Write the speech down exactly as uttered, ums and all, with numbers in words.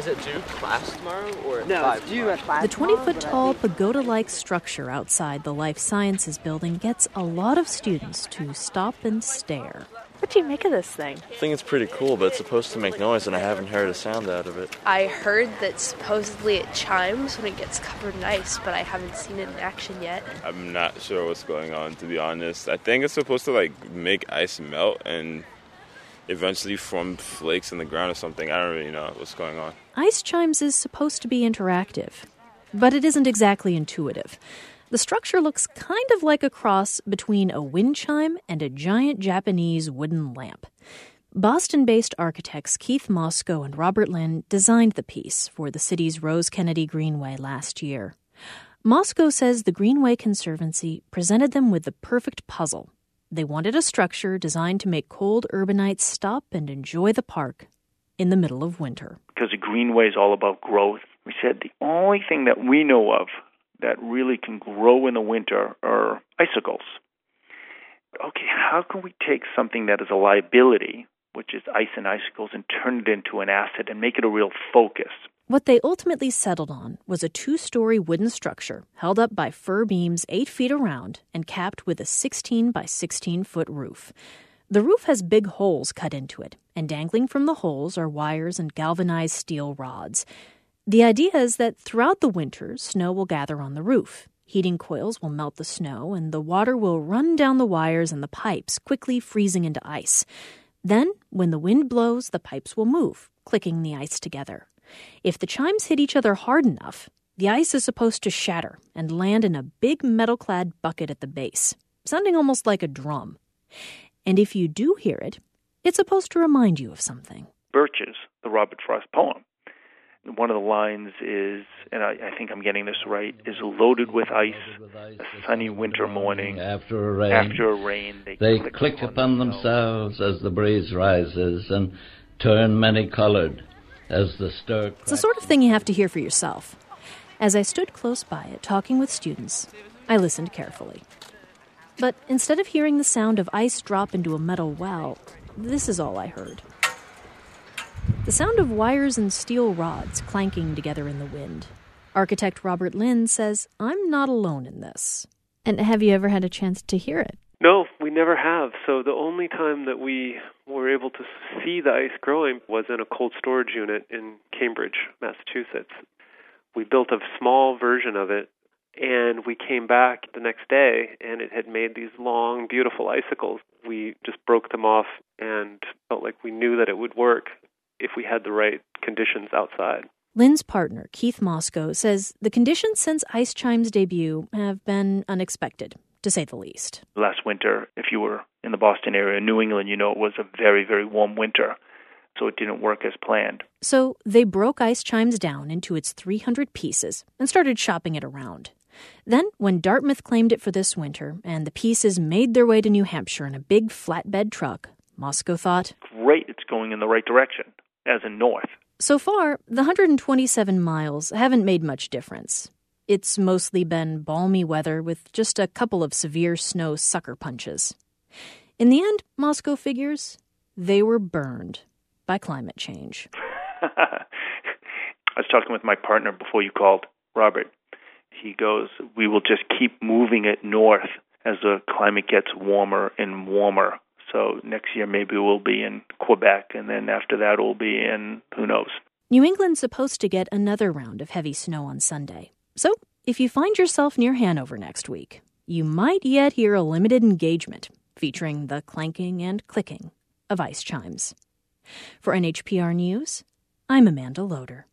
Is it due class tomorrow or no, five it's due tomorrow? at five The tomorrow, twenty-foot-tall pagoda-like structure outside the Life Sciences building gets a lot of students to stop and stare. What do you make of this thing? I think it's pretty cool, but it's supposed to make noise, and I haven't heard a sound out of it. I heard that supposedly it chimes when it gets covered in ice, but I haven't seen it in action yet. I'm not sure what's going on, to be honest. I think it's supposed to, like, make ice melt and eventually form flakes in the ground or something. I don't really know what's going on. Ice Chimes is supposed to be interactive, but it isn't exactly intuitive. The structure looks kind of like a cross between a wind chime and a giant Japanese wooden lamp. Boston-based architects Keith Moscow and Robert Lynn designed the piece for the city's Rose Kennedy Greenway last year. Moscow says the Greenway Conservancy presented them with the perfect puzzle. They wanted a structure designed to make cold urbanites stop and enjoy the park in the middle of winter. Because the Greenway is all about growth. We said the only thing that we know of that really can grow in the winter are icicles. Okay, how can we take something that is a liability, which is ice and icicles, and turn it into an asset and make it a real focus? What they ultimately settled on was a two-story wooden structure held up by fir beams eight feet around and capped with a sixteen by sixteen foot roof. The roof has big holes cut into it, and dangling from the holes are wires and galvanized steel rods. The idea is that throughout the winter, snow will gather on the roof. Heating coils will melt the snow, and the water will run down the wires and the pipes, quickly freezing into ice. Then, when the wind blows, the pipes will move, clicking the ice together. If the chimes hit each other hard enough, the ice is supposed to shatter and land in a big metal-clad bucket at the base, sounding almost like a drum. And if you do hear it, it's supposed to remind you of something. Birches, the Robert Frost poem. One of the lines is, and I, I think I'm getting this right, is loaded with ice, a sunny winter morning. After a rain, after a rain they, they click, click upon, upon themselves, themselves as the breeze rises and turn many-colored as the stir. It's the sort of thing you have to hear for yourself. As I stood close by it, talking with students, I listened carefully. But instead of hearing the sound of ice drop into a metal well, this is all I heard. The sound of wires and steel rods clanking together in the wind. Architect Robert Lynn says, I'm not alone in this. And have you ever had a chance to hear it? No, we never have. So the only time that we were able to see the ice growing was in a cold storage unit in Cambridge, Massachusetts. We built a small version of it, and we came back the next day, and it had made these long, beautiful icicles. We just broke them off and felt like we knew that it would work if we had the right conditions outside. Lynn's partner, Keith Moscow, says the conditions since Ice Chime's debut have been unexpected, to say the least. Last winter, if you were in the Boston area, New England, you know it was a very, very warm winter, so it didn't work as planned. So they broke Ice Chimes down into its three hundred pieces and started shopping it around. Then, when Dartmouth claimed it for this winter and the pieces made their way to New Hampshire in a big flatbed truck, Moscow thought, great, it's going in the right direction, as in north. So far, the one hundred twenty-seven miles haven't made much difference. It's mostly been balmy weather with just a couple of severe snow sucker punches. In the end, Moscow figures, they were burned by climate change. I was talking with my partner before you called, Robert. He goes, we will just keep moving it north as the climate gets warmer and warmer. So next year maybe we'll be in Quebec, and then after that we'll be in, who knows. New England's supposed to get another round of heavy snow on Sunday. So if you find yourself near Hanover next week, you might yet hear a limited engagement featuring the clanking and clicking of ice chimes. For N H P R News, I'm Amanda Loader.